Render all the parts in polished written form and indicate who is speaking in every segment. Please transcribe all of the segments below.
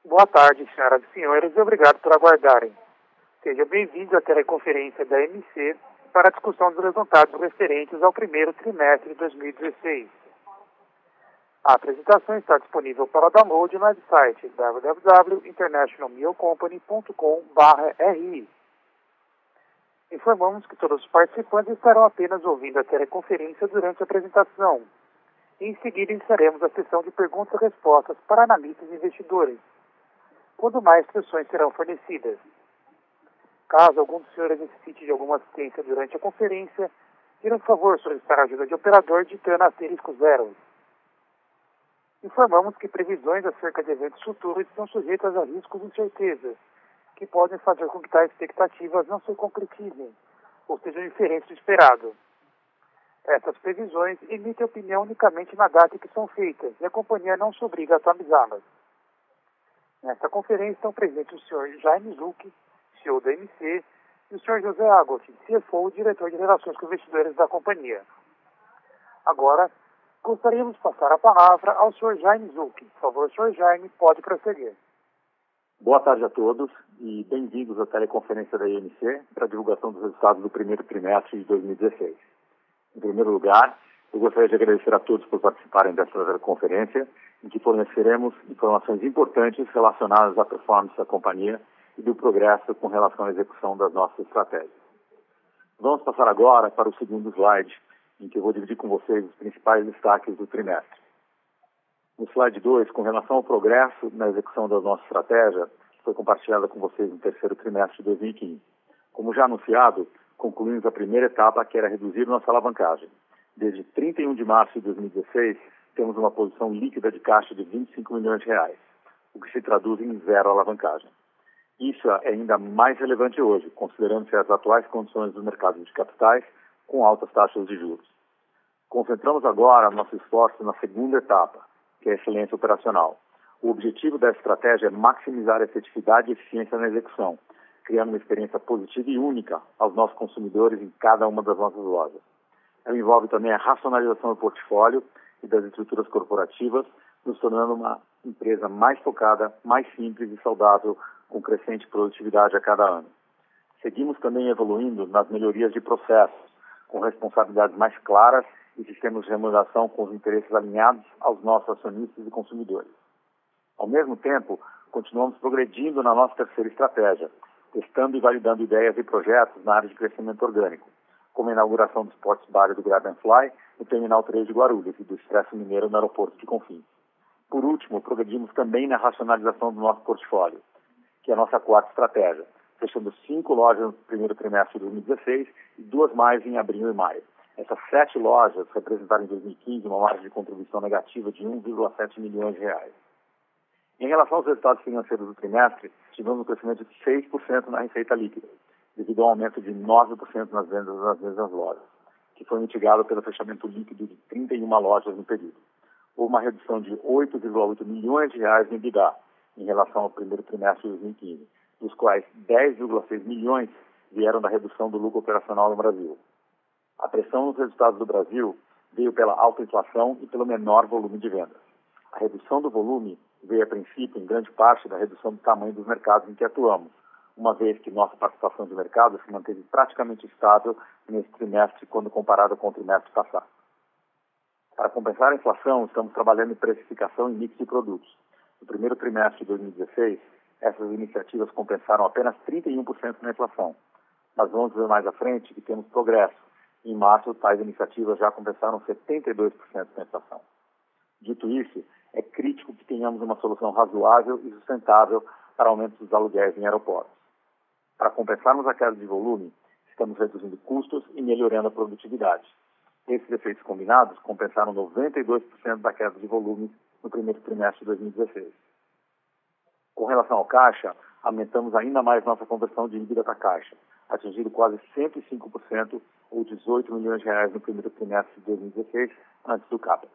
Speaker 1: Boa tarde, senhoras e senhores, e obrigado por aguardarem. Sejam bem-vindos à teleconferência da MC para a discussão dos resultados referentes ao primeiro trimestre de 2016. A apresentação está disponível para download no website www.internationalmealcompany.com/ri. Informamos que todos os participantes estarão apenas ouvindo a teleconferência durante a apresentação. Em seguida, iniciaremos a sessão de perguntas e respostas para analistas e investidores, quando mais instruções serão fornecidas. Caso algum dos senhores necessite de alguma assistência durante a conferência, por favor solicitar a ajuda de operador digitando *0. Informamos que previsões acerca de eventos futuros estão sujeitas a riscos e incertezas, que podem fazer com que tais expectativas não se concretizem, ou sejam diferentes do esperado. Essas previsões emitem opinião unicamente na data em que são feitas, e a companhia não se obriga a atualizá-las. Nesta conferência estão presentes o Sr. Jaime Zucchi, CEO da MC, e o Sr. José Agotti, CFO e Diretor de Relações com Investidores da companhia. Agora, gostaríamos de passar a palavra ao Sr. Jaime Zucchi. Por favor, Sr. Jaime, pode prosseguir.
Speaker 2: Boa tarde a todos e bem-vindos à teleconferência da IMC para a divulgação dos resultados do primeiro trimestre de 2016. Em primeiro lugar, eu gostaria de agradecer a todos por participarem desta teleconferência, em que forneceremos informações importantes relacionadas à performance da companhia e do progresso com relação à execução das nossas estratégias. Vamos passar agora para o segundo slide, em que eu vou dividir com vocês os principais destaques do trimestre. No slide 2, com relação ao progresso na execução da nossa estratégia, que foi compartilhada com vocês no terceiro trimestre de 2015. Como já anunciado, concluímos a primeira etapa, que era reduzir nossa alavancagem. Desde 31 de março de 2016, temos uma posição líquida de caixa de R$25 milhões, o que se traduz em zero alavancagem. Isso é ainda mais relevante hoje, considerando-se as atuais condições do mercado de capitais com altas taxas de juros. Concentramos agora nosso esforço na segunda etapa, que é a excelência operacional. O objetivo da estratégia é maximizar a efetividade e eficiência na execução, criando uma experiência positiva e única aos nossos consumidores em cada uma das nossas lojas. Ela envolve também a racionalização do portfólio e das estruturas corporativas, nos tornando uma empresa mais focada, mais simples e saudável, com crescente produtividade a cada ano. Seguimos também evoluindo nas melhorias de processos, com responsabilidades mais claras e sistemas de remuneração com os interesses alinhados aos nossos acionistas e consumidores. Ao mesmo tempo, continuamos progredindo na nossa terceira estratégia, testando e validando ideias e projetos na área de crescimento orgânico, como a inauguração do Sports Bar do Grab & Fly no Terminal 3 de Guarulhos e do Expresso Mineiro no aeroporto de Confins. Por último, progredimos também na racionalização do nosso portfólio, que é a nossa quarta estratégia, fechando 5 lojas no primeiro trimestre de 2016 e 2 mais em abril e maio. Essas 7 lojas representaram em 2015 uma margem de contribuição negativa de R$1,7 milhões. Em relação aos resultados financeiros do trimestre, tivemos um crescimento de 6% na receita líquida, devido ao aumento de 9% nas vendas das mesmas lojas, que foi mitigado pelo fechamento líquido de 31 lojas no período. Houve uma redução de R$8,8 milhões no EBITDA em relação ao primeiro trimestre de 2015, dos quais 10,6 milhões vieram da redução do lucro operacional no Brasil. A pressão nos resultados do Brasil veio pela alta inflação e pelo menor volume de vendas. A redução do volume veio, a princípio, em grande parte da redução do tamanho dos mercados em que atuamos, uma vez que nossa participação de mercado se manteve praticamente estável nesse trimestre quando comparado com o trimestre passado. Para compensar a inflação, estamos trabalhando em precificação e mix de produtos. No primeiro trimestre de 2016, essas iniciativas compensaram apenas 31% na inflação, mas vamos ver mais à frente que temos progresso. Em março, tais iniciativas já compensaram 72% da inflação. Dito isso, é crítico que tenhamos uma solução razoável e sustentável para aumento dos aluguéis em aeroportos. Para compensarmos a queda de volume, estamos reduzindo custos e melhorando a produtividade. Esses efeitos combinados compensaram 92% da queda de volume no primeiro trimestre de 2016. Com relação ao caixa, aumentamos ainda mais nossa conversão de dívida para caixa, atingindo quase 105% ou R$18 milhões no primeiro trimestre de 2016, antes do CAPEX.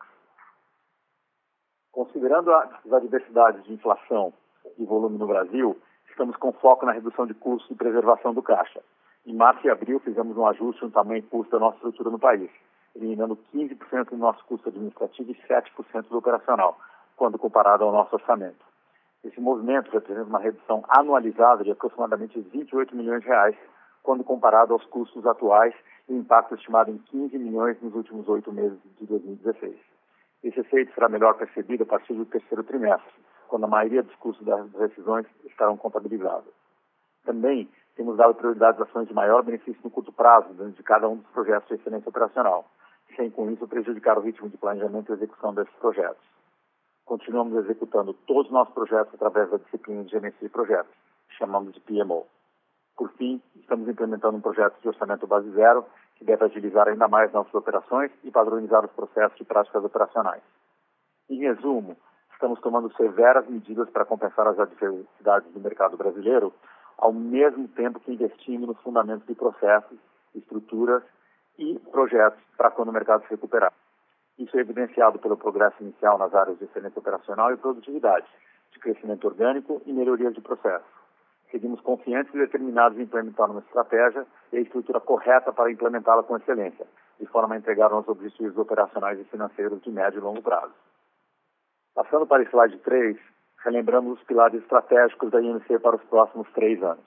Speaker 2: Considerando as adversidades de inflação e volume no Brasil, estamos com foco na redução de custos e preservação do caixa. Em março e abril, fizemos um ajuste no tamanho e custo da nossa estrutura no país, eliminando 15% do nosso custo administrativo e 7% do operacional, quando comparado ao nosso orçamento. Esse movimento representa uma redução anualizada de aproximadamente 28 milhões de reais, quando comparado aos custos atuais e o impacto estimado em 15 milhões nos últimos 8 meses de 2016. Esse efeito será melhor percebido a partir do terceiro trimestre, quando a maioria dos custos das decisões estarão contabilizados. Também temos dado prioridade às ações de maior benefício no curto prazo, dentro de cada um dos projetos de excelência operacional, sem com isso prejudicar o ritmo de planejamento e execução desses projetos. Continuamos executando todos os nossos projetos através da disciplina de gerência de projetos, que chamamos de PMO. Por fim, estamos implementando um projeto de orçamento base zero, que deve agilizar ainda mais nossas operações e padronizar os processos de práticas operacionais. Em resumo, estamos tomando severas medidas para compensar as adversidades do mercado brasileiro, ao mesmo tempo que investimos nos fundamentos de processos, estruturas e projetos para quando o mercado se recuperar. Isso é evidenciado pelo progresso inicial nas áreas de excelência operacional e produtividade, de crescimento orgânico e melhorias de processo. Seguimos confiantes e determinados em implementar uma estratégia e a estrutura correta para implementá-la com excelência, de forma a entregar nossos objetivos operacionais e financeiros de médio e longo prazo. Passando para o slide 3, relembramos os pilares estratégicos da IMC para os próximos 3 anos.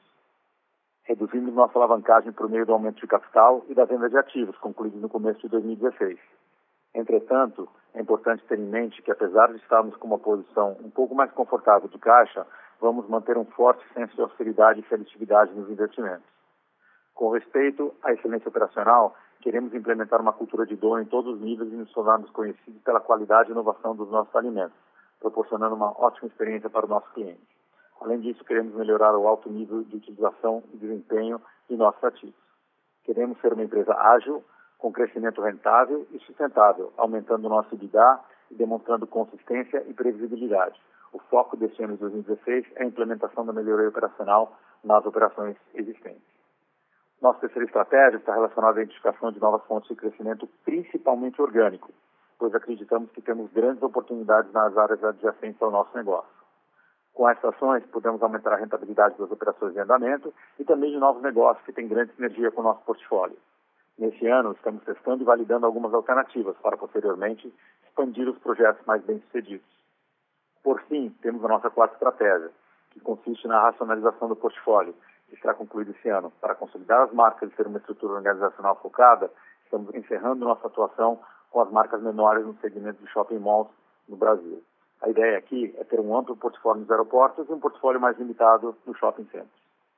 Speaker 2: Reduzimos nossa alavancagem por meio do aumento de capital e da venda de ativos, concluído no começo de 2016. Entretanto, é importante ter em mente que, apesar de estarmos com uma posição um pouco mais confortável de caixa, vamos manter um forte senso de austeridade e seletividade nos investimentos. Com respeito à excelência operacional, queremos implementar uma cultura de dono em todos os níveis e nos tornarmos conhecidos pela qualidade e inovação dos nossos alimentos, proporcionando uma ótima experiência para o nosso cliente. Além disso, queremos melhorar o alto nível de utilização e desempenho de nossos ativos. Queremos ser uma empresa ágil, com crescimento rentável e sustentável, aumentando o nosso EBITDA e demonstrando consistência e previsibilidade. O foco deste ano de 2016 é a implementação da melhoria operacional nas operações existentes. Nossa terceira estratégia está relacionada à identificação de novas fontes de crescimento, principalmente orgânico, pois acreditamos que temos grandes oportunidades nas áreas adjacentes ao nosso negócio. Com essas ações, podemos aumentar a rentabilidade das operações de andamento e também de novos negócios que têm grande sinergia com o nosso portfólio. Neste ano, estamos testando e validando algumas alternativas para, posteriormente, expandir os projetos mais bem-sucedidos. Por fim, temos a nossa quarta estratégia, que consiste na racionalização do portfólio, que será concluído esse ano. Para consolidar as marcas e ter uma estrutura organizacional focada, estamos encerrando nossa atuação com as marcas menores no segmento de shopping malls no Brasil. A ideia aqui é ter um amplo portfólio nos aeroportos e um portfólio mais limitado no shopping centers.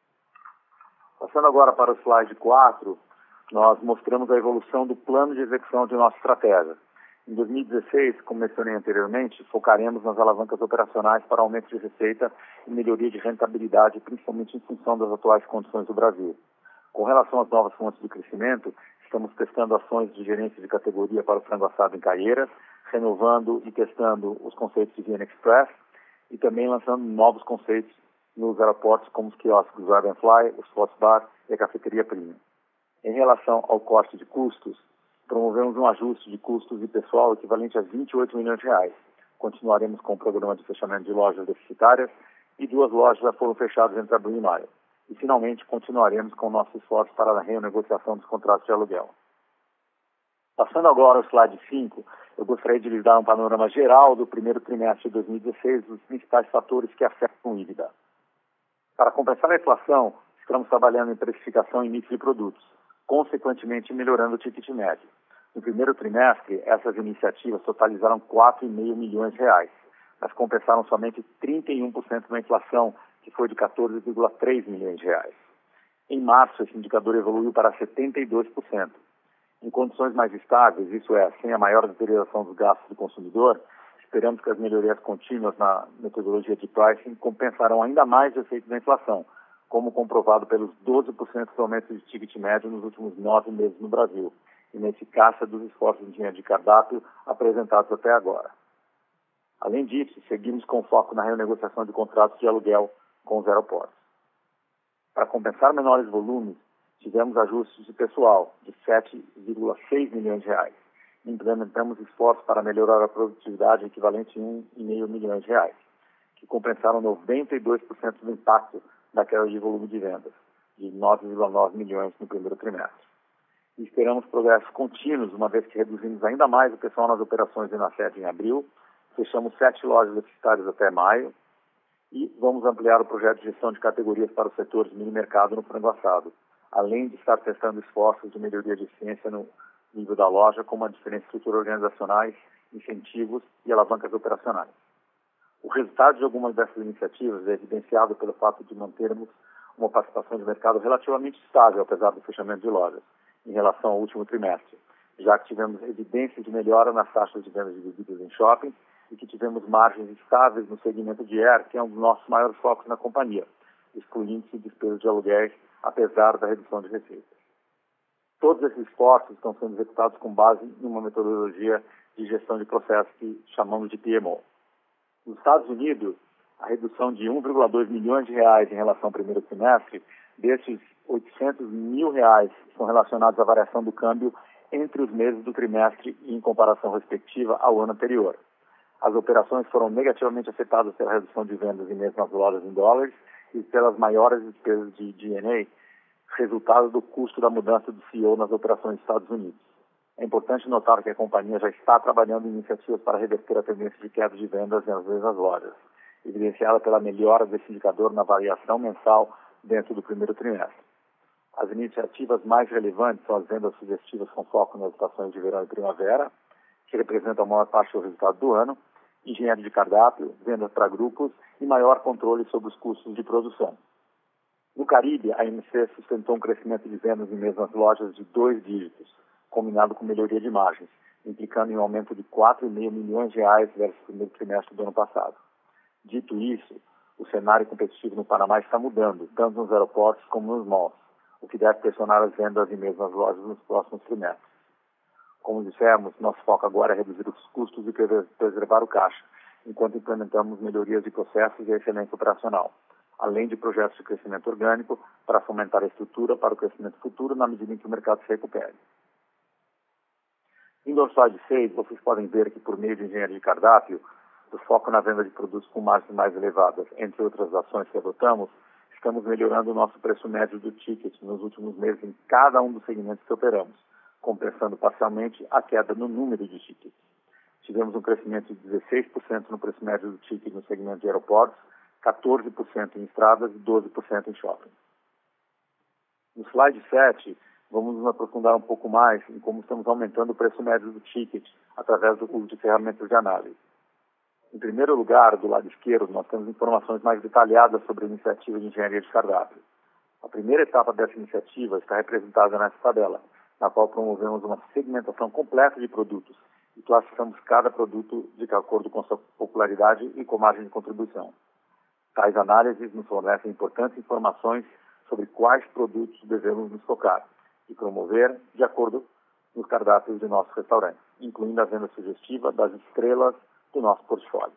Speaker 2: Passando agora para o slide 4, nós mostramos a evolução do plano de execução de nossa estratégia. Em 2016, como mencionei anteriormente, focaremos nas alavancas operacionais para aumento de receita e melhoria de rentabilidade, principalmente em função das atuais condições do Brasil. Com relação às novas fontes de crescimento, estamos testando ações de gerência de categoria para o frango assado em Caieiras, renovando e testando os conceitos de Viena Express e também lançando novos conceitos nos aeroportos, como os quiosques do Dragonfly, o Sports Bar e a cafeteria Premium. Em relação ao corte de custos, promovemos um ajuste de custos de pessoal equivalente a 28 milhões de reais. Continuaremos com o programa de fechamento de lojas deficitárias e 2 lojas já foram fechadas entre abril e maio. E, finalmente, continuaremos com o nosso esforço para a renegociação dos contratos de aluguel. Passando agora ao slide 5, eu gostaria de lhes dar um panorama geral do primeiro trimestre de 2016 dos principais fatores que afetam o EBITDA. Para compensar a inflação, estamos trabalhando em precificação e mix de produtos, consequentemente melhorando o ticket médio. No primeiro trimestre, essas iniciativas totalizaram 4,5 milhões de reais, mas compensaram somente 31% da inflação, que foi de 14,3 milhões de reais. Em março, esse indicador evoluiu para 72%. Em condições mais estáveis, isso é, sem a maior deterioração dos gastos do consumidor, esperamos que as melhorias contínuas na metodologia de pricing compensarão ainda mais o efeito da inflação, como comprovado pelos 12% do aumento de ticket médio nos últimos 9 meses no Brasil, e na eficácia dos esforços de cardápio apresentados até agora. Além disso, seguimos com foco na renegociação de contratos de aluguel com os aeroportos. Para compensar menores volumes, tivemos ajustes de pessoal de 7,6 milhões de reais. Implementamos esforços para melhorar a produtividade equivalente a 1,5 milhões de reais, que compensaram 92% do impacto da queda de volume de vendas, de 9,9 milhões no primeiro trimestre. E esperamos progressos contínuos, uma vez que reduzimos ainda mais o pessoal nas operações e na sede em abril, fechamos 7 lojas deficitárias até maio E vamos ampliar o projeto de gestão de categorias para os setores mini mercado no frango assado, além de estar testando esforços de melhoria de eficiência no nível da loja, como a diferente estrutura organizacionais, incentivos e alavancas operacionais. O resultado de algumas dessas iniciativas é evidenciado pelo fato de mantermos uma participação de mercado relativamente estável, apesar do fechamento de lojas, em relação ao último trimestre, já que tivemos evidências de melhora nas taxas de vendas de bebidas em shopping e que tivemos margens estáveis no segmento de air, que é um dos nossos maiores focos na companhia, excluindo-se despesas de aluguéis, apesar da redução de receitas. Todos esses esforços estão sendo executados com base em uma metodologia de gestão de processos que chamamos de PMO. Nos Estados Unidos, a redução de 1,2 milhões de reais em relação ao primeiro trimestre, desses 800 mil reais são relacionados à variação do câmbio entre os meses do trimestre e em comparação respectiva ao ano anterior. As operações foram negativamente afetadas pela redução de vendas em mesmas lojas em dólares e pelas maiores despesas de G&A, resultado do custo da mudança do CEO nas operações dos Estados Unidos. É importante notar que a companhia já está trabalhando em iniciativas para reverter a tendência de queda de vendas nas mesmas lojas, evidenciada pela melhora desse indicador na variação mensal dentro do primeiro trimestre. As iniciativas mais relevantes são as vendas sugestivas com foco nas estações de verão e primavera, que representam a maior parte do resultado do ano, engenharia de cardápio, vendas para grupos e maior controle sobre os custos de produção. No Caribe, a AMC sustentou um crescimento de vendas em mesmas lojas de 2 dígitos, combinado com melhoria de margens, implicando em um aumento de 4,5 milhões de reais versus o primeiro trimestre do ano passado. Dito isso, o cenário competitivo no Panamá está mudando, tanto nos aeroportos como nos malls, o que deve pressionar as vendas em mesmas lojas nos próximos trimestres. Como dissemos, nosso foco agora é reduzir os custos e preservar o caixa, enquanto implementamos melhorias de processos e excelência operacional, além de projetos de crescimento orgânico para fomentar a estrutura para o crescimento futuro na medida em que o mercado se recupere. Indo ao slide 6, vocês podem ver que por meio de engenharia de cardápio, do foco na venda de produtos com margens mais elevadas, entre outras ações que adotamos, estamos melhorando o nosso preço médio do ticket nos últimos meses em cada um dos segmentos que operamos, compensando parcialmente a queda no número de tickets. Tivemos um crescimento de 16% no preço médio do ticket no segmento de aeroportos, 14% em estradas e 12% em shopping. No slide 7, vamos nos aprofundar um pouco mais em como estamos aumentando o preço médio do ticket através do uso de ferramentas de análise. Em primeiro lugar, do lado esquerdo, nós temos informações mais detalhadas sobre a iniciativa de engenharia de cardápio. A primeira etapa dessa iniciativa está representada nessa tabela, na qual promovemos uma segmentação completa de produtos e classificamos cada produto de acordo com sua popularidade e com margem de contribuição. Tais análises nos fornecem importantes informações sobre quais produtos devemos nos focar e promover de acordo nos cardápios de nossos restaurantes, incluindo a venda sugestiva das estrelas do nosso portfólio.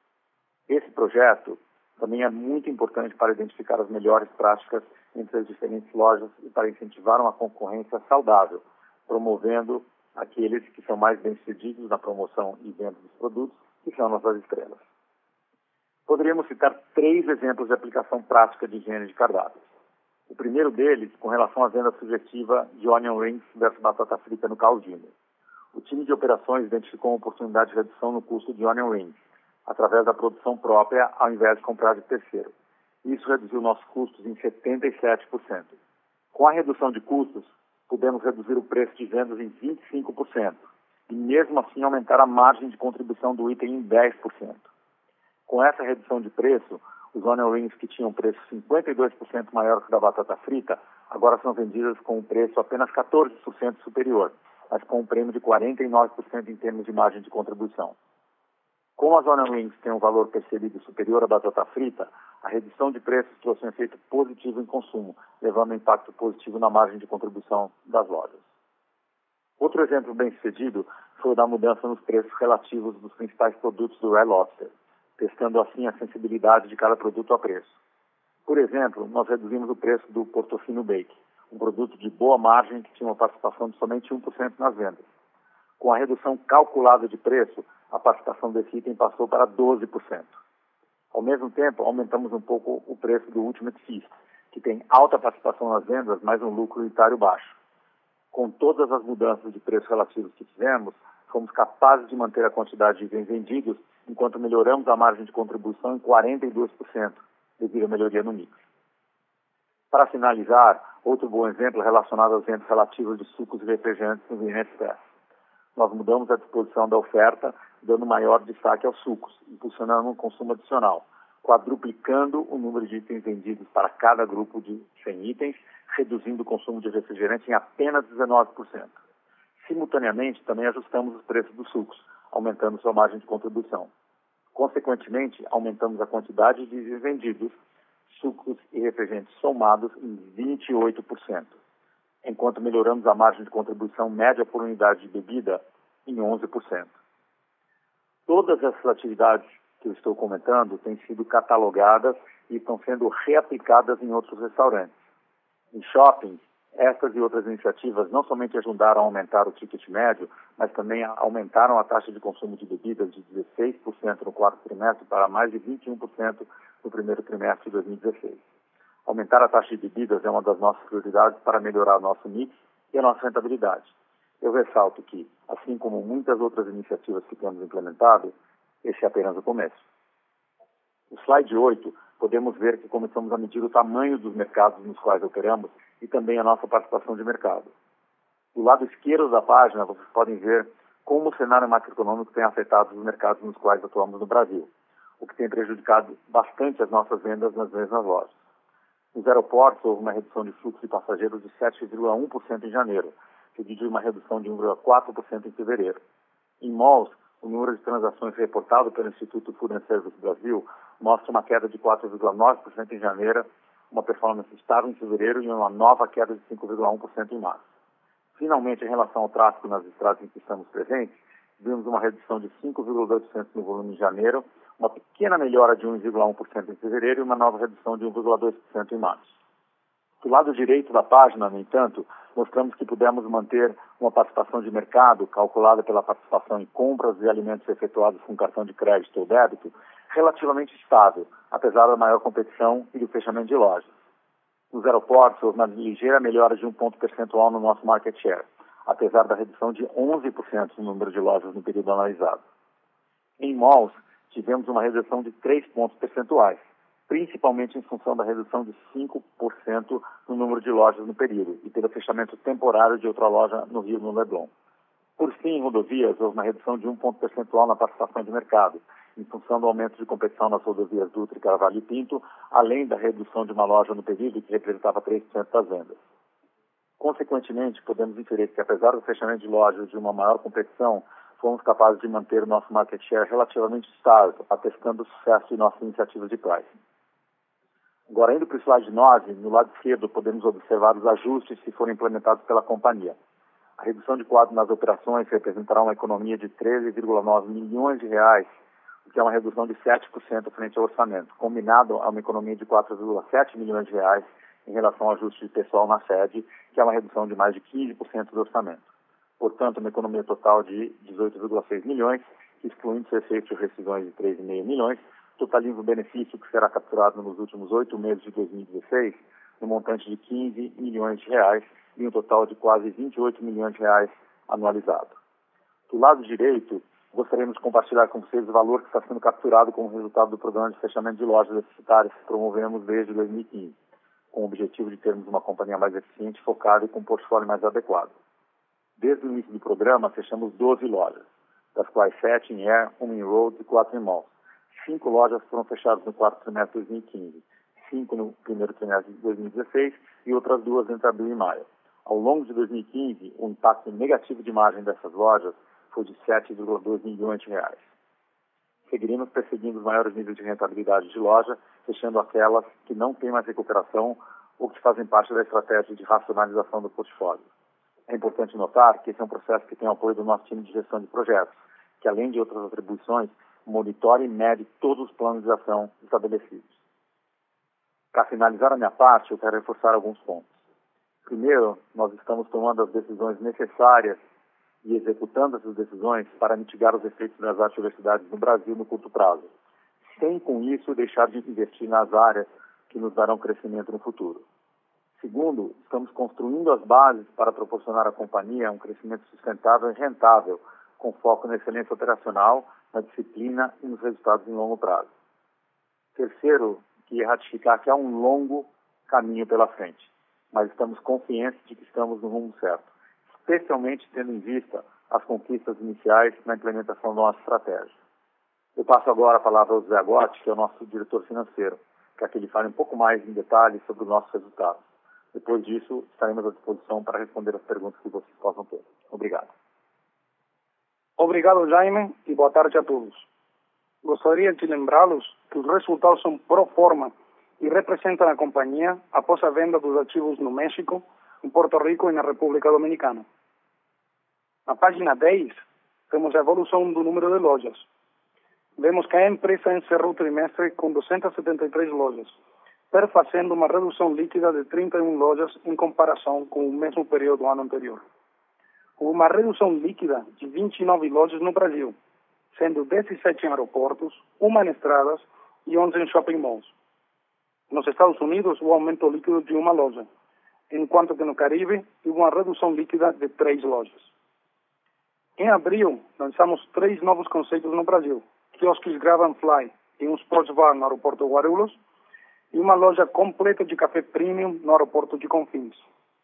Speaker 2: Esse projeto também é muito importante para identificar as melhores práticas entre as diferentes lojas e para incentivar uma concorrência saudável, promovendo aqueles que são mais bem-sucedidos na promoção e venda dos produtos, que são nossas estrelas. Poderíamos citar 3 exemplos de aplicação prática de higiene de cardápios. O primeiro deles, com relação à venda sugestiva de onion rings versus batata frita no Carl's Jr. O time de operações identificou uma oportunidade de redução no custo de onion rings, através da produção própria, ao invés de comprar de terceiro. Isso reduziu nossos custos em 77%. Com a redução de custos, pudemos reduzir o preço de vendas em 25%, e mesmo assim aumentar a margem de contribuição do item em 10%. Com essa redução de preço, os onion rings que tinham preço 52% maior que o da batata frita, agora são vendidas com um preço apenas 14% superior, mas com um prêmio de 49% em termos de margem de contribuição. Como as onion rings têm um valor percebido superior à batata frita, a redução de preços trouxe um efeito positivo em consumo, levando um impacto positivo na margem de contribuição das lojas. Outro exemplo bem-sucedido foi o da mudança nos preços relativos dos principais produtos do Red Lobster, testando assim a sensibilidade de cada produto a preço. Por exemplo, nós reduzimos o preço do Portofino Bake, um produto de boa margem que tinha uma participação de somente 1% nas vendas. Com a redução calculada de preço, a participação desse item passou para 12%. Ao mesmo tempo, aumentamos um pouco o preço do Ultimate Feast, que tem alta participação nas vendas, mas um lucro unitário baixo. Com todas as mudanças de preço relativos que fizemos, fomos capazes de manter a quantidade de itens vendidos enquanto melhoramos a margem de contribuição em 42%, devido à melhoria no mix. Para finalizar, outro bom exemplo relacionado às vendas relativas de sucos e refrigerantes no Green Express. Nós mudamos a disposição da oferta, dando maior destaque aos sucos, impulsionando um consumo adicional, quadruplicando o número de itens vendidos para cada grupo de 100 itens, reduzindo o consumo de refrigerante em apenas 19%. Simultaneamente, também ajustamos os preços dos sucos, aumentando sua margem de contribuição. Consequentemente, aumentamos a quantidade de itens vendidos, sucos e refrigerantes somados em 28%, enquanto melhoramos a margem de contribuição média por unidade de bebida em 11%. Todas essas atividades que eu estou comentando têm sido catalogadas e estão sendo reaplicadas em outros restaurantes. Em shoppings, estas e outras iniciativas não somente ajudaram a aumentar o ticket médio, mas também aumentaram a taxa de consumo de bebidas de 16% no quarto trimestre para mais de 21% no primeiro trimestre de 2016. Aumentar a taxa de bebidas é uma das nossas prioridades para melhorar nosso mix e a nossa rentabilidade. Eu ressalto que, assim como muitas outras iniciativas que temos implementado, esse é apenas o começo. No slide 8, podemos ver que começamos a medir o tamanho dos mercados nos quais operamos e também a nossa participação de mercado. Do lado esquerdo da página, vocês podem ver como o cenário macroeconômico tem afetado os mercados nos quais atuamos no Brasil, o que tem prejudicado bastante as nossas vendas nas mesmas lojas. Nos aeroportos, houve uma redução de fluxo de passageiros de 7,1% em janeiro, seguido de uma redução de 1,4% em fevereiro. Em malls, o número de transações reportado pelo Instituto Food and Service Brasil mostra uma queda de 4,9% em janeiro, uma performance estável em fevereiro e uma nova queda de 5,1% em março. Finalmente, em relação ao tráfego nas estradas em que estamos presentes, vimos uma redução de 5,2% no volume em janeiro, uma pequena melhora de 1,1% em fevereiro e uma nova redução de 1,2% em março. Do lado direito da página, no entanto, mostramos que pudemos manter uma participação de mercado, calculada pela participação em compras e alimentos efetuados com cartão de crédito ou débito, relativamente estável, apesar da maior competição e do fechamento de lojas. Nos aeroportos, houve uma ligeira melhora de 1 ponto percentual no nosso market share, apesar da redução de 11% no número de lojas no período analisado. Em malls, tivemos uma redução de 3 pontos percentuais, principalmente em função da redução de 5% no número de lojas no período e pelo fechamento temporário de outra loja no Rio, no Leblon. Por fim, em rodovias, houve uma redução de 1 ponto percentual na participação de mercado, em função do aumento de competição nas rodovias Dutra, Carvalho e Pinto, além da redução de uma loja no período que representava 3% das vendas. Consequentemente, podemos inferir que, apesar do fechamento de lojas e de uma maior competição, fomos capazes de manter o nosso market share relativamente estável, atestando o sucesso de nossas iniciativas de pricing. Agora, indo para o slide 9, no lado esquerdo podemos observar os ajustes que foram implementados pela companhia. A redução de quadro nas operações representará uma economia de 13,9 milhões de reais, o que é uma redução de 7% frente ao orçamento, combinado a uma economia de 4,7 milhões de reais em relação ao ajuste de pessoal na sede, que é uma redução de mais de 15% do orçamento. Portanto, uma economia total de 18,6 milhões, excluindo o efeito de rescisões de 3,5 milhões, totaliza o benefício que será capturado nos últimos 8 meses de 2016, no montante de 15 milhões de reais e um total de quase 28 milhões de reais anualizado. Do lado direito, gostaríamos de compartilhar com vocês o valor que está sendo capturado como resultado do programa de fechamento de lojas deficitárias que promovemos desde 2015, com o objetivo de termos uma companhia mais eficiente, focada e com um portfólio mais adequado. Desde o início do programa, fechamos 12 lojas, das quais 7 em Air, 1 em Roads e 4 em Malls. 5 lojas foram fechadas no quarto trimestre de 2015, 5 no primeiro trimestre de 2016 e outras 2 entre abril e maio. Ao longo de 2015, o impacto negativo de margem dessas lojas foi de 7,2 milhões de reais. Seguiremos perseguindo os maiores níveis de rentabilidade de loja, fechando aquelas que não têm mais recuperação ou que fazem parte da estratégia de racionalização do portfólio. É importante notar que esse é um processo que tem o apoio do nosso time de gestão de projetos, que além de outras atribuições, monitora e mede todos os planos de ação estabelecidos. Para finalizar a minha parte, eu quero reforçar alguns pontos. Primeiro, nós estamos tomando as decisões necessárias e executando essas decisões para mitigar os efeitos das adversidades no Brasil no curto prazo, sem com isso deixar de investir nas áreas que nos darão crescimento no futuro. Segundo, estamos construindo as bases para proporcionar à companhia um crescimento sustentável e rentável, com foco na excelência operacional na disciplina e nos resultados em longo prazo. Terceiro, que ratificar que há um longo caminho pela frente, mas estamos confiantes de que estamos no rumo certo, especialmente tendo em vista as conquistas iniciais na implementação da nossa estratégia. Eu passo agora a palavra ao José Agotti, que é o nosso diretor financeiro, para que ele fale um pouco mais em detalhes sobre os nossos resultados. Depois disso, estaremos à disposição para responder as perguntas que vocês possam ter. Obrigado.
Speaker 3: Obrigado, Jaime, e boa tarde a todos. Gostaria de lembrá-los que os resultados são pro forma e representam a companhia após a venda dos ativos no México, em Porto Rico e na República Dominicana. Na página 10, temos a evolução do número de lojas. Vemos que a empresa encerrou o trimestre com 273 lojas, perfazendo uma redução líquida de 31 lojas em comparação com o mesmo período do ano anterior. Houve uma redução líquida de 29 lojas no Brasil, sendo 17 em aeroportos, 1 em estradas e 11 em shopping malls. Nos Estados Unidos, o aumento líquido de 1 loja, enquanto que no Caribe, houve uma redução líquida de 3 lojas. Em abril, lançamos 3 novos conceitos no Brasil: quiosques Grab & Fly e um sports bar no aeroporto de Guarulhos, e uma loja completa de café premium no aeroporto de Confins.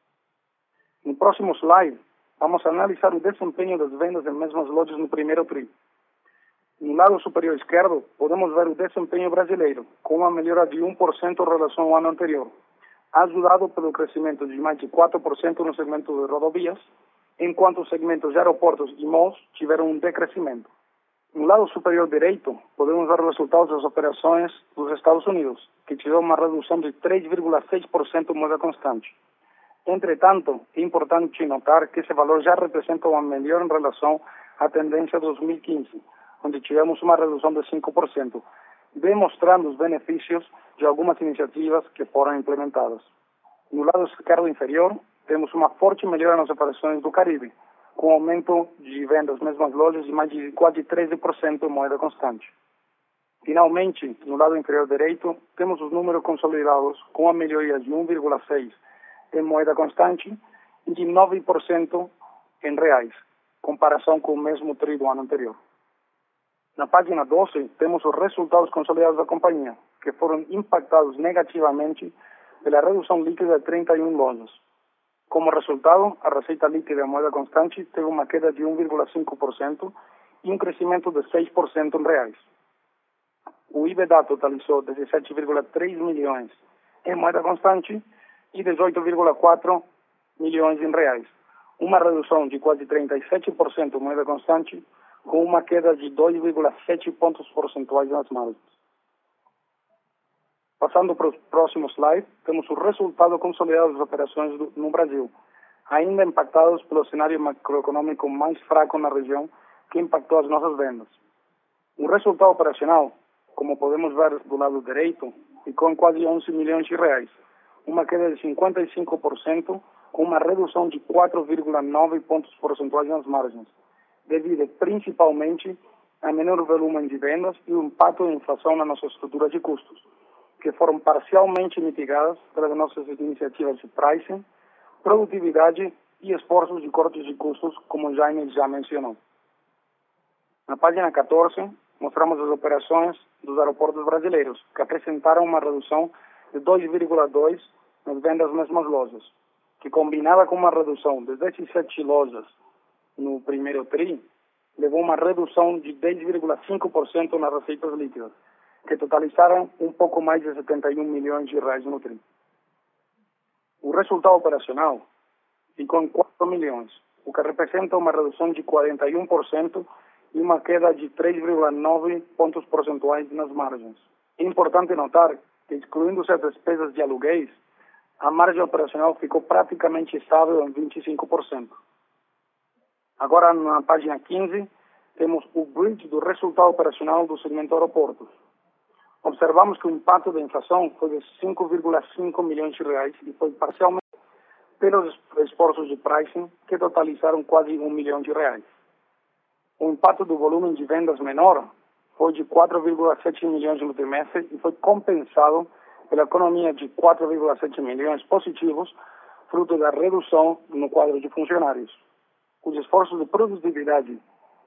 Speaker 3: No próximo slide, vamos analisar o desempenho das vendas em mesmas lojas no primeiro tri. No lado superior esquerdo, podemos ver o desempenho brasileiro, com uma melhora de 1% em relação ao ano anterior, ajudado pelo crescimento de mais de 4% no segmento de rodovias, enquanto os segmentos de aeroportos e malls tiveram um decrescimento. No lado superior direito, podemos ver os resultados das operações dos Estados Unidos, que tiveram uma redução de 3,6% em moeda constante. Entretanto, é importante notar que esse valor já representa uma melhora em relação à tendência de 2015, onde tivemos uma redução de 5%, demonstrando os benefícios de algumas iniciativas que foram implementadas. No lado esquerdo inferior, temos uma forte melhora nas operações do Caribe, com aumento de vendas nas mesmas lojas de mais de quase 13% em moeda constante. Finalmente, no lado inferior direito, temos os números consolidados com a melhoria de 1,6% em moeda constante e de 9% em reais, comparação com o mesmo tri do ano anterior. Na página 12, temos os resultados consolidados da companhia, que foram impactados negativamente pela redução líquida de 31 lojas. Como resultado, a receita líquida em moeda constante teve uma queda de 1,5% e um crescimento de 6% em reais. O EBITDA totalizou 17,3 milhões em moeda constante e 18,4 milhões em reais, uma redução de quase 37% em moeda constante, com uma queda de 2,7 pontos percentuais nas margens. Passando para o próximo slide, temos o resultado consolidado das operações no Brasil, ainda impactados pelo cenário macroeconômico mais fraco na região, que impactou as nossas vendas. O resultado operacional, como podemos ver do lado direito, ficou em quase 11 milhões de reais, uma queda de 55%, com uma redução de 4,9 pontos percentuais nas margens, devido principalmente a menor volume de vendas e o impacto da inflação na nossa estrutura de custos, que foram parcialmente mitigadas pelas nossas iniciativas de pricing, produtividade e esforços de cortes de custos, como Jaime já mencionou. Na página 14, mostramos as operações dos aeroportos brasileiros, que apresentaram uma redução de 2,2% nas vendas nas mesmas lojas, que combinada com uma redução de 17 lojas no primeiro tri, levou uma redução de 10,5% nas receitas líquidas, que totalizaram um pouco mais de 71 milhões de reais no tri. O resultado operacional ficou em 4 milhões, o que representa uma redução de 41% e uma queda de 3,9 pontos percentuais nas margens. É importante notar que, excluindo-se as despesas de aluguéis, a margem operacional ficou praticamente estável em 25%. Agora, na página 15, temos o bridge do resultado operacional do segmento aeroportos. Observamos que o impacto da inflação foi de 5,5 milhões de reais e foi parcialmente pelos esforços de pricing, que totalizaram quase 1 milhão de reais. O impacto do volume de vendas menor foi de 4,7 milhões no trimestre e foi compensado pela economia de 4,7 milhões positivos, fruto da redução no quadro de funcionários. Os esforços de produtividade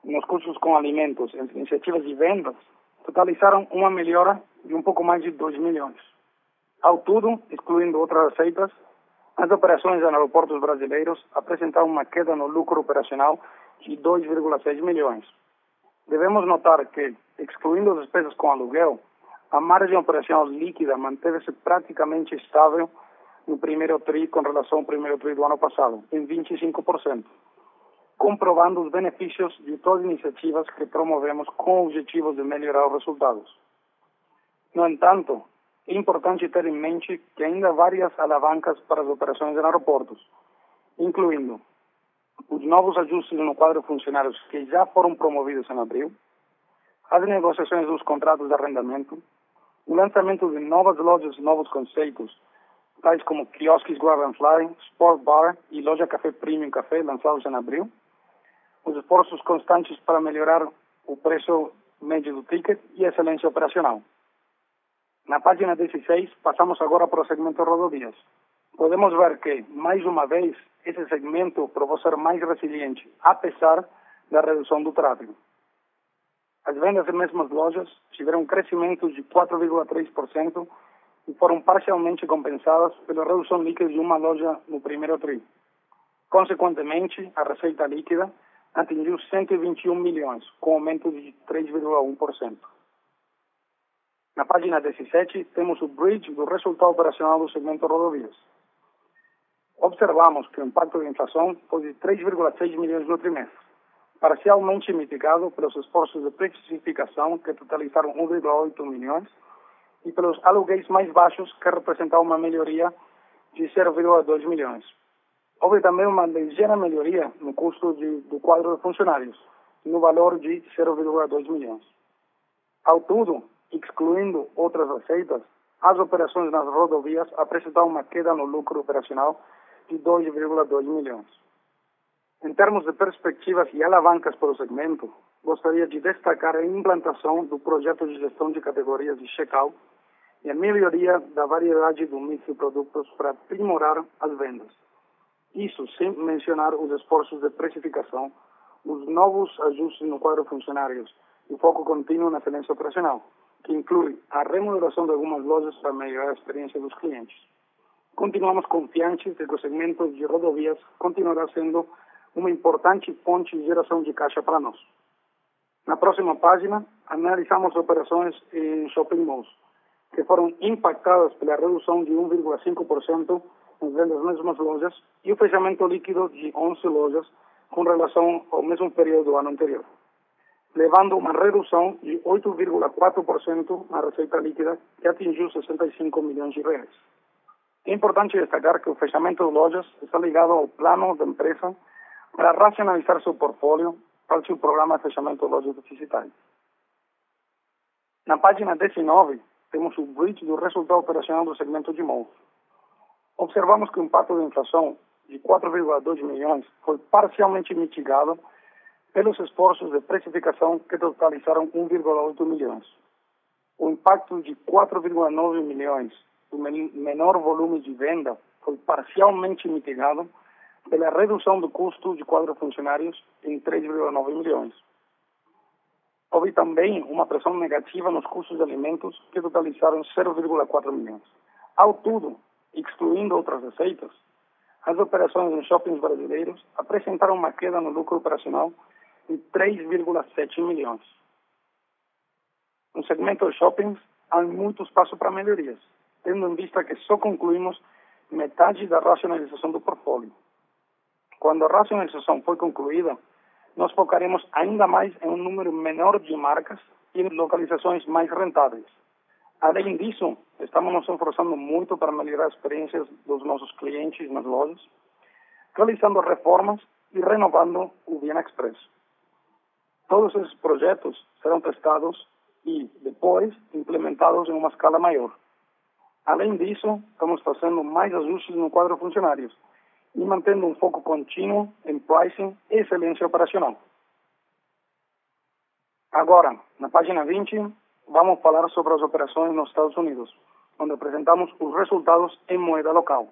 Speaker 3: nos custos com alimentos e as iniciativas de vendas totalizaram uma melhora de um pouco mais de 2 milhões. Ao todo, excluindo outras receitas, as operações em aeroportos brasileiros apresentaram uma queda no lucro operacional de 2,6 milhões. Devemos notar que, excluindo as despesas com aluguel, a margem operacional líquida manteve-se praticamente estável no primeiro TRI com relação ao primeiro TRI do ano passado, em 25%, comprovando os benefícios de todas as iniciativas que promovemos com objetivos de melhorar os resultados. No entanto, é importante ter em mente que ainda há várias alavancas para as operações em aeroportos, incluindo os novos ajustes no quadro de funcionários que já foram promovidos em abril, as negociações dos contratos de arrendamento, o lançamento de novas lojas e novos conceitos, tais como quiosques Grab and Fly, Sport Bar e loja Café Premium Café, lançados em abril, os esforços constantes para melhorar o preço médio do ticket e a excelência operacional. Na página 16, passamos agora para o segmento rodovias. Podemos ver que, mais uma vez, esse segmento provou ser mais resiliente, apesar da redução do tráfego. As vendas em mesmas lojas tiveram um crescimento de 4,3% e foram parcialmente compensadas pela redução líquida de uma loja no primeiro TRI. Consequentemente, a receita líquida atingiu 121 milhões, com aumento de 3,1%. Na página 17, temos o bridge do resultado operacional do segmento rodovias. Observamos que o impacto da inflação foi de 3,6 milhões no trimestre, parcialmente mitigado pelos esforços de precificação, que totalizaram 1,8 milhões, e pelos aluguéis mais baixos, que representaram uma melhoria de 0,2 milhões. Houve também uma ligeira melhoria no custo do quadro de funcionários, no valor de 0,2 milhões. Ao todo, excluindo outras receitas, as operações nas rodovias apresentaram uma queda no lucro operacional de 2,2 milhões. Em termos de perspectivas e alavancas para o segmento, gostaria de destacar a implantação do projeto de gestão de categorias de check-out e a melhoria da variedade do mix de produtos para aprimorar as vendas. Isso sem mencionar os esforços de precificação, os novos ajustes no quadro de funcionários e o foco contínuo na excelência operacional, que inclui a remodelação de algumas lojas para melhorar a experiência dos clientes. Continuamos confiantes de que o segmento de rodovias continuará sendo uma importante fonte de geração de caixa para nós. Na próxima página, analisamos operações em shopping malls, que foram impactadas pela redução de 1,5% nas vendas das mesmas lojas e o fechamento líquido de 11 lojas com relação ao mesmo período do ano anterior, levando uma redução de 8,4% na receita líquida, que atingiu 65 milhões de reais. É importante destacar que o fechamento de lojas está ligado ao plano da empresa para racionalizar seu portfólio para o seu programa de fechamento de lojas deficitárias. Na página 19, temos o bridge do resultado operacional do segmento de malls. Observamos que o impacto da inflação de 4,2 milhões foi parcialmente mitigado pelos esforços de precificação, que totalizaram 1,8 milhões. O impacto de 4,9 milhões do menor volume de venda foi parcialmente mitigado pela redução do custo de quadro de funcionários em 3,9 milhões. Houve também uma pressão negativa nos custos de alimentos, que totalizaram 0,4 milhões. Ao todo, excluindo outras receitas, as operações em shoppings brasileiros apresentaram uma queda no lucro operacional de 3,7 milhões. No segmento de shoppings, há muito espaço para melhorias, tendo em vista que só concluímos metade da racionalização do portfólio. Quando a racionalização for concluída, nós focaremos ainda mais em um número menor de marcas e em localizações mais rentáveis. Além disso, estamos nos esforçando muito para melhorar as experiências dos nossos clientes nas lojas, realizando reformas e renovando o Via Express. Todos esses projetos serão testados e, depois, implementados em uma escala maior. Além disso, estamos fazendo mais ajustes no quadro de funcionários e mantendo um foco contínuo em pricing e excelência operacional. Agora, na página 20, vamos falar sobre as operações nos Estados Unidos, onde apresentamos os resultados em moeda local.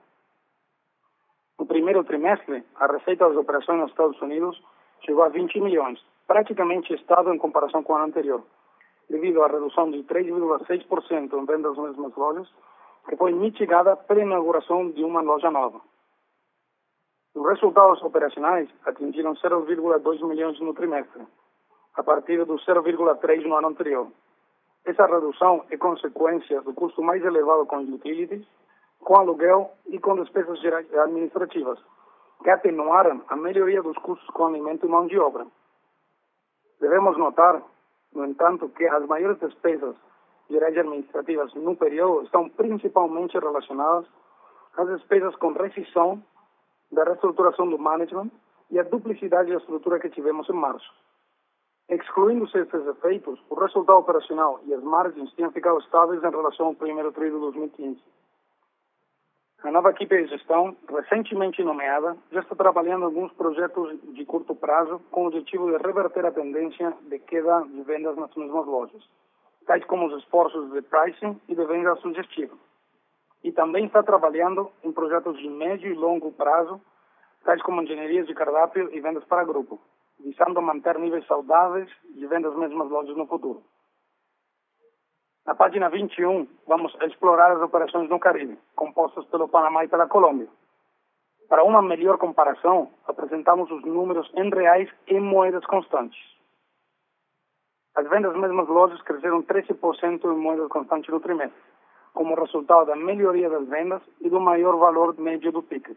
Speaker 3: No primeiro trimestre, a receita das operações nos Estados Unidos chegou a 20 milhões, praticamente estável em comparação com o ano anterior, devido à redução de 3,6% em vendas nas mesmas lojas, que foi mitigada pela inauguração de uma loja nova. Os resultados operacionais atingiram 0,2 milhões no trimestre, a partir do 0,3 no ano anterior. Essa redução é consequência do custo mais elevado com utilities, com aluguel e com despesas administrativas, que atenuaram a melhoria dos custos com alimento e mão de obra. Devemos notar, no entanto, que as maiores despesas gerais administrativas no período estão principalmente relacionadas às despesas com rescisão da reestruturação do management e a duplicidade da estrutura que tivemos em março. Excluindo-se esses efeitos, o resultado operacional e as margens tinham ficado estáveis em relação ao primeiro trimestre de 2015. A nova equipe de gestão, recentemente nomeada, já está trabalhando em alguns projetos de curto prazo com o objetivo de reverter a tendência de queda de vendas nas mesmas lojas, tais como os esforços de pricing e de venda sugestiva. E também está trabalhando em projetos de médio e longo prazo, tais como engenharias de cardápio e vendas para grupo, visando manter níveis saudáveis de vendas nas mesmas lojas no futuro. Na página 21, vamos explorar as operações no Caribe, compostas pelo Panamá e pela Colômbia. Para uma melhor comparação, apresentamos os números em reais e moedas constantes. As vendas nas mesmas lojas cresceram 13% em moedas constantes no trimestre, como resultado da melhoria das vendas e do maior valor médio do ticket.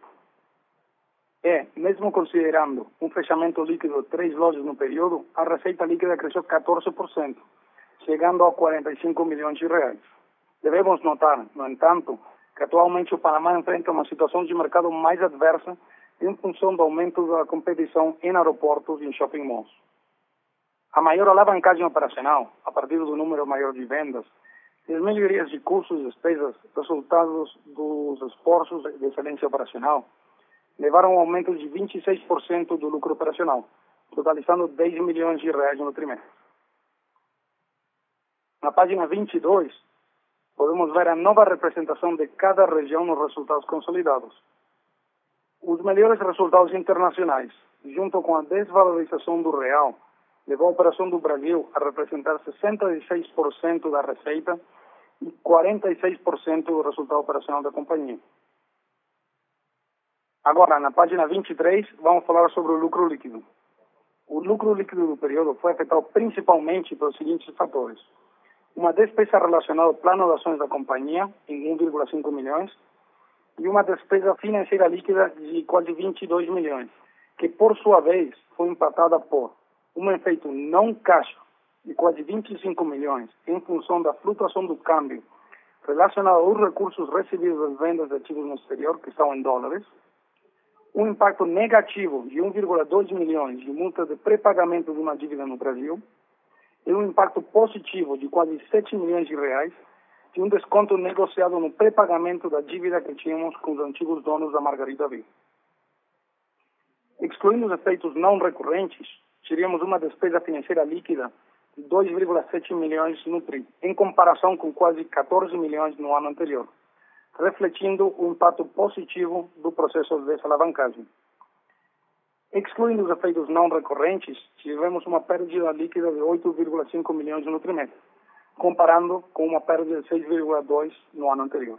Speaker 3: Mesmo considerando um fechamento líquido de 3 lojas no período, a receita líquida cresceu 14%, chegando a 45 milhões de reais. Devemos notar, no entanto, que atualmente o Panamá enfrenta uma situação de mercado mais adversa em função do aumento da competição em aeroportos e em shopping malls. A maior alavancagem operacional, a partir do número maior de vendas, e as melhorias de custos e despesas resultados dos esforços de excelência operacional, levaram a um aumento de 26% do lucro operacional, totalizando 10 milhões de reais no trimestre. Na página 22, podemos ver a nova representação de cada região nos resultados consolidados. Os melhores resultados internacionais, junto com a desvalorização do real, levou a operação do Brasil a representar 66% da receita e 46% do resultado operacional da companhia. Agora, na página 23, vamos falar sobre o lucro líquido. O lucro líquido do período foi afetado principalmente pelos seguintes fatores: uma despesa relacionada ao plano de ações da companhia, em 1,5 milhões, e uma despesa financeira líquida de quase 22 milhões, que, por sua vez, foi empatada por um efeito não caixa de quase 25 milhões, em função da flutuação do câmbio relacionado aos recursos recebidos das vendas de ativos no exterior, que estão em dólares, um impacto negativo de 1,2 milhões de multa de pré-pagamento de uma dívida no Brasil, e um impacto positivo de quase 7 milhões de reais de um desconto negociado no pré-pagamento da dívida que tínhamos com os antigos donos da Margarita Ville. Excluindo os efeitos não recorrentes, teríamos uma despesa financeira líquida de 2,7 milhões no TRI, em comparação com quase 14 milhões no ano anterior, refletindo o impacto positivo do processo de desalavancagem. Excluindo os efeitos não recorrentes, tivemos uma perda líquida de 8,5 milhões no trimestre, comparando com uma perda de 6,2 no ano anterior.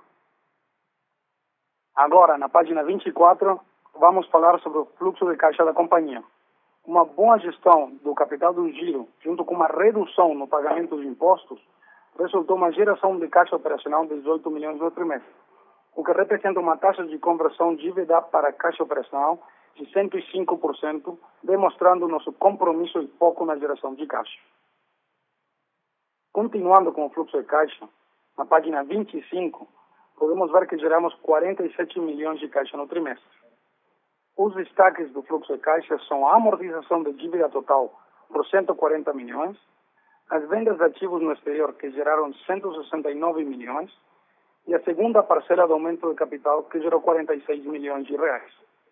Speaker 3: Agora, na página 24, vamos falar sobre o fluxo de caixa da companhia. Uma boa gestão do capital do giro, junto com uma redução no pagamento de impostos, resultou uma geração de caixa operacional de 18 milhões no trimestre, o que representa uma taxa de conversão de EBITDA para caixa operacional de 105%, demonstrando nosso compromisso e foco na geração de caixa. Continuando com o fluxo de caixa, na página 25, podemos ver que geramos 47 milhões de caixa no trimestre. Os destaques do fluxo de caixa são a amortização da dívida total por 140 milhões, as vendas de ativos no exterior, que geraram 169 milhões, e a segunda parcela do aumento de capital, que gerou 46 milhões de reais.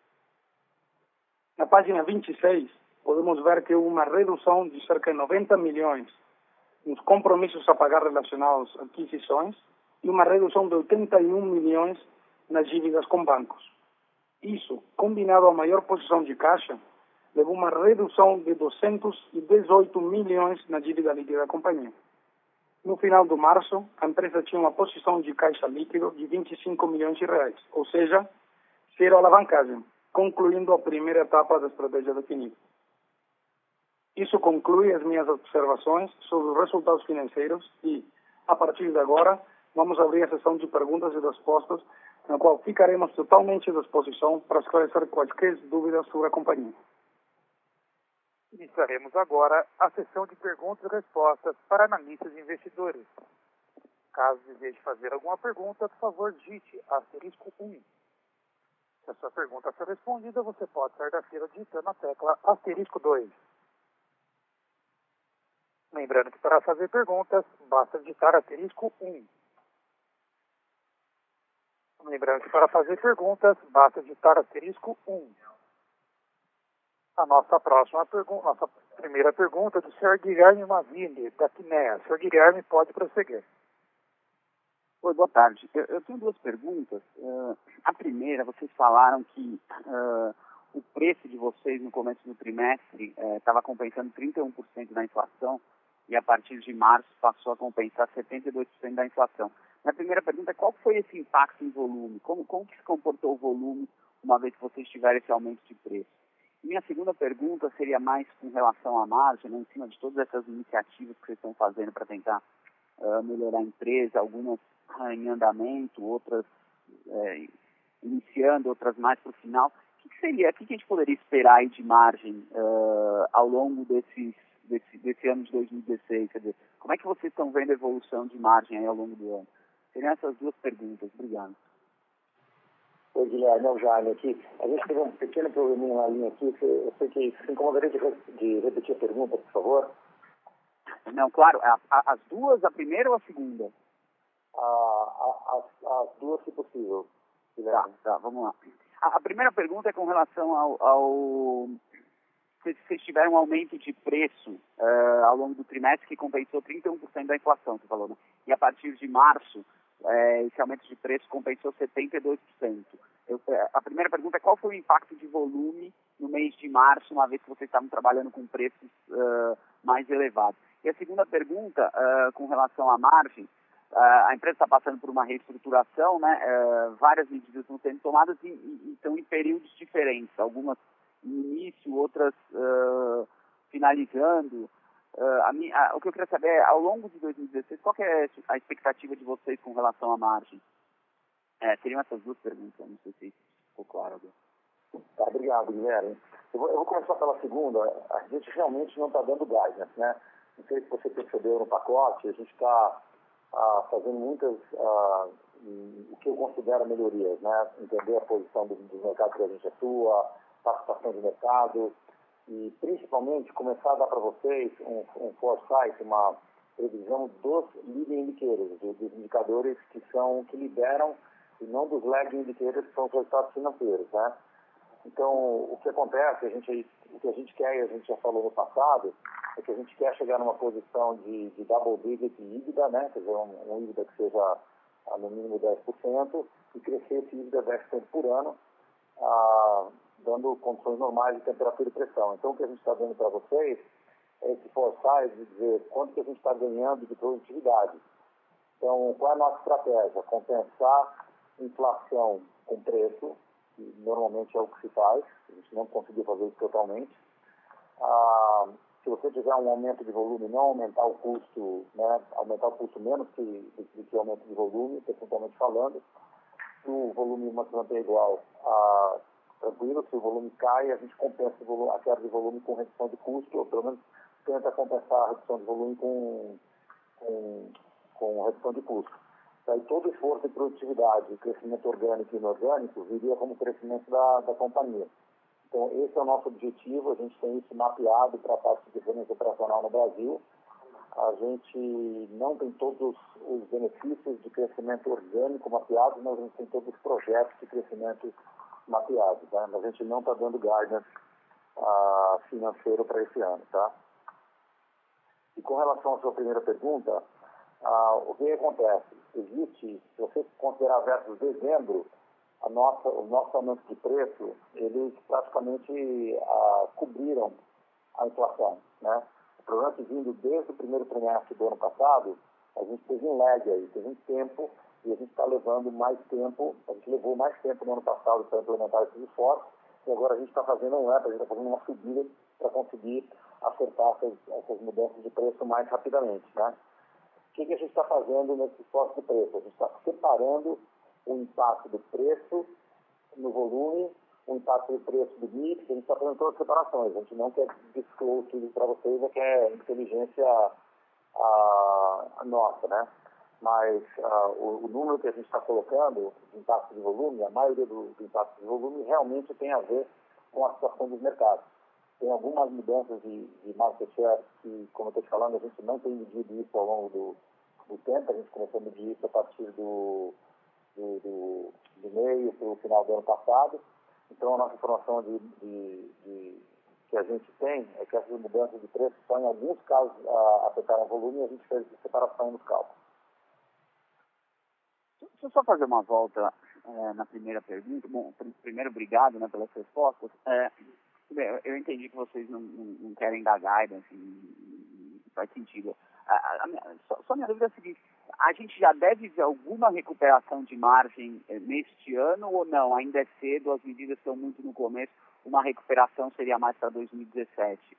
Speaker 3: Na página 26, podemos ver que houve uma redução de cerca de 90 milhões nos compromissos a pagar relacionados a aquisições e uma redução de 81 milhões nas dívidas com bancos. Isso, combinado à maior posição de caixa, levou uma redução de 218 milhões na dívida líquida da companhia. No final de março, a empresa tinha uma posição de caixa líquido de 25 milhões de reais, ou seja, zero alavancagem, concluindo a primeira etapa da estratégia definida. Isso conclui as minhas observações sobre os resultados financeiros e, a partir de agora, vamos abrir a sessão de perguntas e respostas, na qual ficaremos totalmente à disposição para esclarecer quaisquer dúvidas sobre a companhia.
Speaker 1: Iniciaremos agora a sessão de perguntas e respostas para analistas e investidores. Caso deseje fazer alguma pergunta, por favor, digite *1. Se a sua pergunta for respondida, você pode sair da fila digitando a tecla *2. Lembrando que para fazer perguntas, basta digitar *1. Lembrando que para fazer perguntas, basta digitar *1. A nossa primeira pergunta é do Sr. Guilherme Mazini, da Quinea. Sr. Guilherme, pode prosseguir.
Speaker 4: Oi, boa tarde. Eu tenho duas perguntas. A primeira, vocês falaram que o preço de vocês no começo do trimestre estava compensando 31% da inflação e a partir de março passou a compensar 72% da inflação. Minha primeira pergunta é qual foi esse impacto em volume? Como que se comportou o volume uma vez que vocês tiveram esse aumento de preço? Minha segunda pergunta seria mais com relação à margem, né, em cima de todas essas iniciativas que vocês estão fazendo para tentar melhorar a empresa, algumas em andamento, outras iniciando, outras mais para o final. O que a gente poderia esperar aí de margem ao longo desse ano de 2016? Quer dizer, como é que vocês estão vendo a evolução de margem aí ao longo do ano? Seriam essas duas perguntas. Obrigado.
Speaker 2: Oi, Guilherme, é o Jaime aqui. A gente teve um pequeno probleminha na linha aqui. Eu sei que se incomodaria de repetir a pergunta, por favor.
Speaker 4: Não, claro. As duas, a primeira ou a segunda?
Speaker 2: As duas, se possível.
Speaker 4: Tá, vamos lá. A primeira pergunta é com relação ao se vocês tiveram um aumento de preço ao longo do trimestre que compensou 31% da inflação, você falou, né? E a partir de março, esse aumento de preço compensou 72%. A primeira pergunta é qual foi o impacto de volume no mês de março, uma vez que vocês estavam trabalhando com preços mais elevados. E a segunda pergunta, com relação à margem, a empresa está passando por uma reestruturação, né? Várias medidas estão sendo tomadas e estão em períodos diferentes, algumas no início, outras finalizando. O que eu queria saber é, ao longo de 2016, qual que é a expectativa de vocês com relação à margem? Seriam essas duas perguntas, não sei se ficou claro agora.
Speaker 2: Tá, obrigado, Guilherme. Eu vou começar pela segunda. A gente realmente não está dando guidance, né? Não sei se você percebeu no pacote, a gente está fazendo muitas, o que eu considero melhorias, né? Entender a posição dos mercados que a gente atua, participação de mercado e, principalmente, começar a dar para vocês um foresight, uma previsão dos leading indicators, dos indicadores que lideram e não dos lagging indicators, que são os resultados financeiros, né? Então, o que acontece, o que a gente quer, e a gente já falou no passado, é que a gente quer chegar numa posição de double digit EBITDA, né? Quer dizer, um EBITDA que seja no mínimo 10% e crescer esse EBITDA 10% por ano, dando condições normais de temperatura e pressão. Então, o que a gente está dando para vocês é esse foresight de dizer quanto que a gente está ganhando de produtividade. Então, qual é a nossa estratégia? Compensar inflação com preço, que normalmente é o que se faz, a gente não conseguiu fazer isso totalmente. Se você tiver um aumento de volume, não aumentar o custo, né, aumentar o custo menos do que o aumento de volume, percentualmente falando. Se o volume se manter igual, tranquilo. Se o volume cai, a gente compensa a queda de volume com redução de custo, ou pelo menos tenta compensar a redução de volume com redução de custo. Daí todo esforço de produtividade, crescimento orgânico e inorgânico, viria como crescimento da companhia. Então, esse é o nosso objetivo, a gente tem isso mapeado para a parte de eficiência operacional no Brasil. A gente não tem todos os benefícios de crescimento orgânico mapeados, mas a gente tem todos os projetos de crescimento mapeados, tá? Mas a gente não está dando guidance financeiro para esse ano, tá? E com relação à sua primeira pergunta, o que acontece? Se você considerar versus dezembro, os nossos aumentos de preço, eles praticamente cobriram a inflação, né? O problema é que vindo desde o primeiro trimestre do ano passado, a gente teve um lag aí, teve um tempo, e a gente está levando mais tempo, a gente levou mais tempo no ano passado para implementar esses esforços, e agora a gente está fazendo a gente está fazendo uma subida para conseguir acertar essas mudanças de preço mais rapidamente, né? O que a gente está fazendo nesse esforço de preço? A gente está separando o impacto do preço no volume, o impacto do preço do mix, a gente está fazendo todas as separações. A gente não quer disclose tudo para vocês, que é inteligência nossa, né? Mas o número que a gente está colocando, de impacto de volume, a maioria do impacto de volume realmente tem a ver com a situação dos mercados. Tem algumas mudanças de market share que, como eu estou te falando, a gente não tem medido isso ao longo do tempo. A gente começou a medir isso a partir do meio para o final do ano passado. Então, a nossa informação que a gente tem é que essas mudanças de preço só em alguns casos afetaram o volume e a gente fez separação nos cálculos.
Speaker 4: Deixa eu só fazer uma volta na primeira pergunta. Bom, primeiro, obrigado, né, pelas respostas. Eu entendi que vocês não querem dar guidance, faz sentido. Só minha dúvida é a seguinte: a gente já deve ver alguma recuperação de margem neste ano ou não? Ainda é cedo, as medidas estão muito no começo, uma recuperação seria mais para 2017?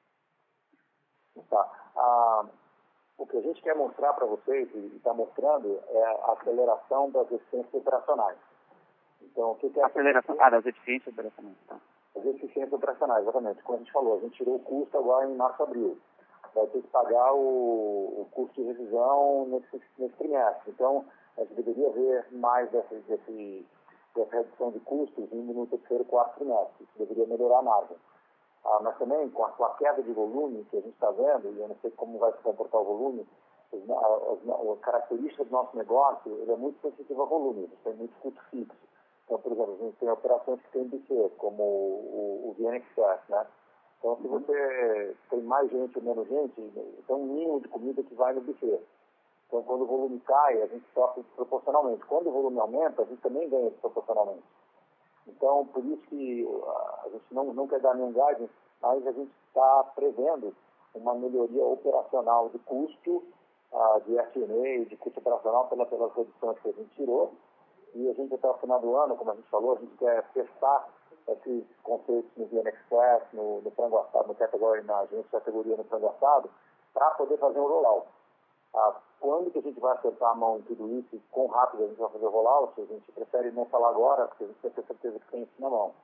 Speaker 2: Tá. O que a gente quer mostrar para vocês, e está mostrando, é a aceleração das eficiências operacionais. Então, o que é
Speaker 4: aceleração? Das eficiências operacionais, tá.
Speaker 2: As eficiências operacionais, exatamente. Como a gente falou, a gente tirou o custo agora em março, abril. Vai ter que pagar o custo de revisão nesse trimestre. Então, a gente deveria ver mais dessa redução de custos no terceiro e quarto trimestre. Isso deveria melhorar a margem. Mas também, com a queda de volume que a gente está vendo, e eu não sei como vai se comportar o volume, a característica do nosso negócio, ele é muito sensitivo a volume, a gente tem muito custo fixo. Então, por exemplo, a gente tem operações que tem buffet, como o VN Express, né? Então, se você tem mais gente ou menos gente, tem um mínimo de comida que vai no buffet. Então, quando o volume cai, a gente sofre proporcionalmente. Quando o volume aumenta, a gente também ganha proporcionalmente. Então, por isso que a gente não quer dar nenhum guidance, mas a gente está prevendo uma melhoria operacional de custo, de SG&A, de custo operacional pelas reduções que a gente tirou. E a gente, até o final do ano, como a gente falou, a gente quer testar esses conceitos no VN Express, no frango assado, na agência de categoria no frango assado, para poder fazer um rollout. Quando que a gente vai acertar a mão em tudo isso, quão rápido a gente vai fazer o rollout, a gente prefere não falar agora, porque a gente quer ter certeza que tem isso na mão.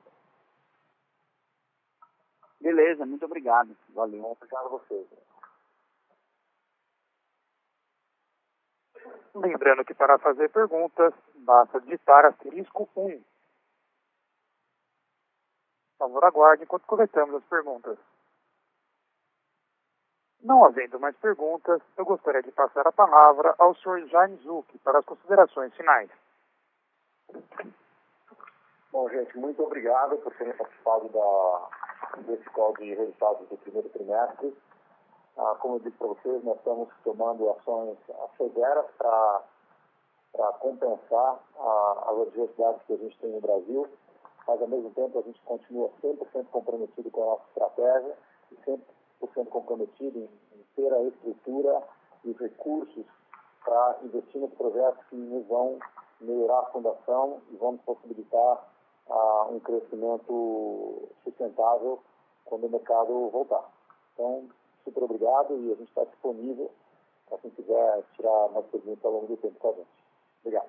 Speaker 4: Beleza, muito obrigado. Valeu.
Speaker 2: Obrigado a vocês.
Speaker 1: Lembrando que para fazer perguntas, basta digitar *1. Por favor, aguarde enquanto coletamos as perguntas. Não havendo mais perguntas, eu gostaria de passar a palavra ao Sr. Jaime Zucchi para as considerações finais.
Speaker 2: Bom, gente, muito obrigado por terem participado desse call de resultados do primeiro trimestre. Como eu disse para vocês, nós estamos tomando ações severas para compensar as adversidades que a gente tem no Brasil, mas ao mesmo tempo a gente continua 100% comprometido com a nossa estratégia e 100% comprometido em ter a estrutura e os recursos para investir nos projetos que nos vão melhorar a fundação e vão nos possibilitar um crescimento sustentável quando o mercado voltar. Então, super obrigado e a gente está disponível para quem quiser tirar mais perguntas ao longo do tempo com a gente. Obrigado.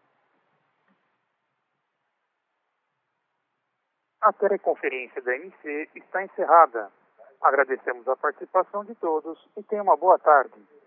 Speaker 1: A teleconferência da MC está encerrada. Agradecemos a participação de todos e tenham uma boa tarde.